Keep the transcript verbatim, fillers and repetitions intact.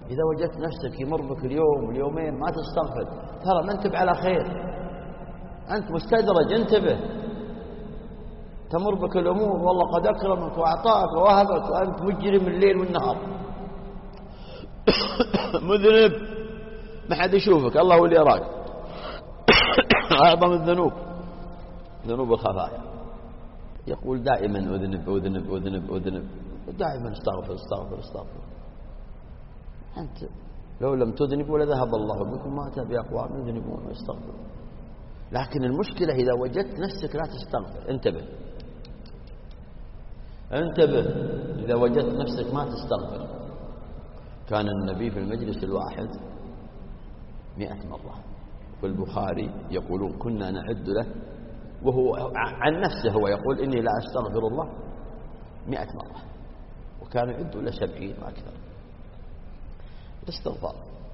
إذا وجدت نفسك يمر بك اليوم واليومين ما تستغفر، ترى ما أنت على خير، أنت مستدرج، انتبه. تمر بك الأمور والله قد أكرمك وأعطاك ووهبك وأنت مجرم الليل والنهار مذنب ما حد يشوفك، الله هو اللي يراك. أعظم الذنوب ذنوب الخفايا. يقول دائما أذنب أذنب أذنب أذنب، دائما استغفر استغفر استغفر. أنت لو لم تذنب ولذهب الله بكم ما أتى بأقوام يذنبون ويستغفرون. لكن المشكلة إذا وجدت نفسك لا تستغفر، انتبه انتبه. إذا وجدت نفسك ما تستغفر. كان النبي في المجلس الواحد مئة مرة. في البخاري يقولون كنا نعد له، وهو عن نفسه هو يقول إني لا أستغفر الله مئة مرة، وكان يعد له سبعين وأكثر. الاستغفار